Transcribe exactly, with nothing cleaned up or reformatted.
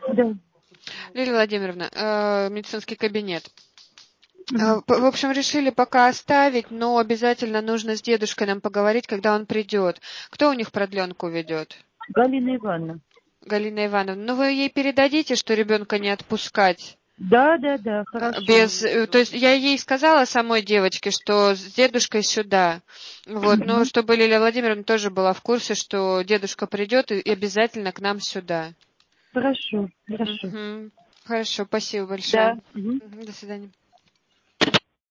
Да. Лилия Владимировна, э, медицинский кабинет. Мгм. В общем, решили пока оставить, но обязательно нужно с дедушкой нам поговорить, когда он придет. Кто у них продленку ведет? Галина Ивановна. Галина Ивановна. Ну, вы ей передадите, что ребенка не отпускать? Да, да, да, хорошо. Без, то есть я ей сказала самой девочке, что с дедушкой сюда. Вот, но Мгм. чтобы Лилия Владимировна тоже была в курсе, что дедушка придет и обязательно к нам сюда. Хорошо, хорошо. Мгм. Хорошо, спасибо большое. Да. Мгм. Мгм, до свидания.